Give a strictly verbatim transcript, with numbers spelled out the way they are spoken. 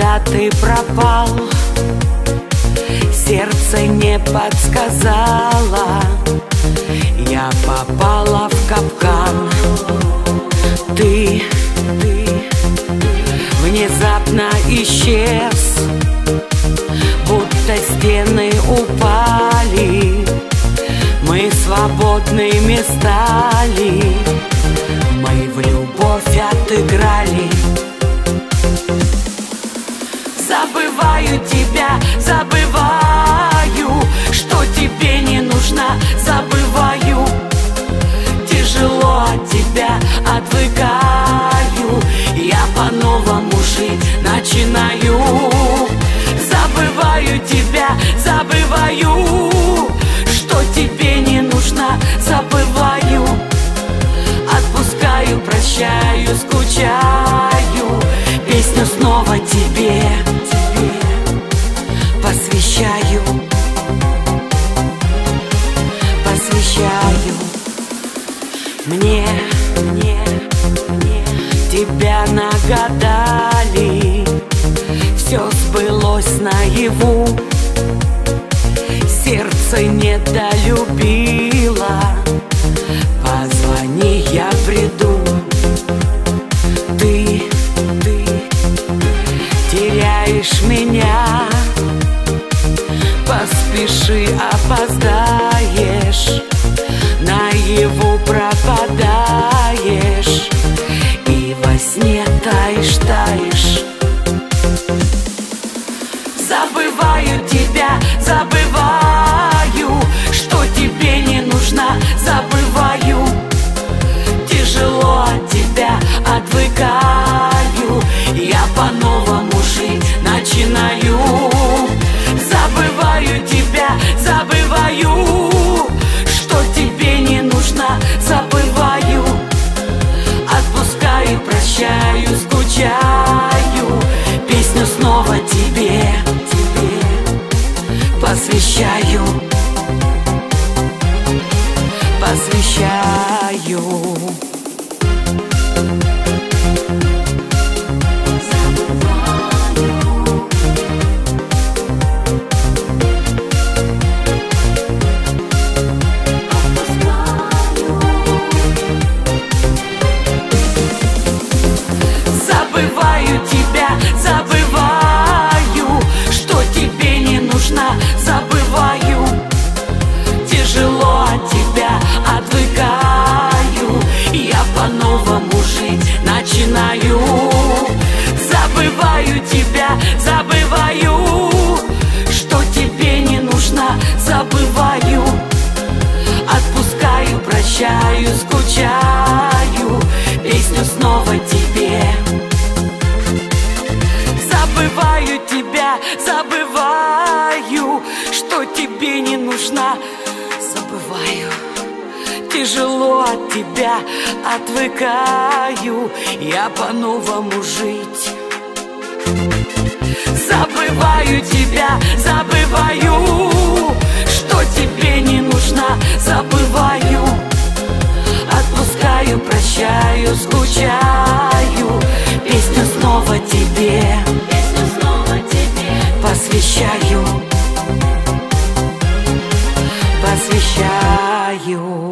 Куда ты пропал? Сердце не подсказало. Я попала в капкан. Ты, ты внезапно исчез, будто стены упали. Мы свободными стали, мы в любовь отыграли. Забываю тебя, забываю, что тебе не нужна. Забываю, тяжело от тебя отвыкаю. Я по-новому жить начинаю. Забываю тебя, забываю, что тебе не нужна. Забываю, отпускаю, прощаю, скучаю. Песню снова тебе, тебе посвящаю, посвящаю. Мне, мне, мне тебя нагадали, все сбылось наяву. Сердце недолюбило, позвони, я приду. Ты, ты теряешь меня, поспеши, опоздаешь, наяву пропадаешь и во сне таешь, таешь. Забываю тебя, забываю, что тебе не нужна. Забываю, тяжело от тебя отвыкаю. Я по-новому жить начинаю. Забываю тебя, забываю, что тебе не нужна. Забываю, отпускаю, прощаю, скучаю. Песню снова тебе, тебе посвящаю, посвящаю. Забываю тебя, забываю, что тебе не нужна. Забываю, тяжело от тебя отвыкаю. Я по-новому жить начинаю. Забываю тебя, забываю, что тебе не нужна. Забываю, отпускаю, прощаю, скучаю. Песню снова тебе. Забываю тебя, забываю, что тебе не нужна. Забываю, тяжело от тебя отвыкаю. Я по-новому жить. Забываю тебя, забываю, что тебе не нужна. Забываю, отпускаю, прощаю, скучаю. Песню снова тебе, песню снова тебе посвящаю, посвящаю.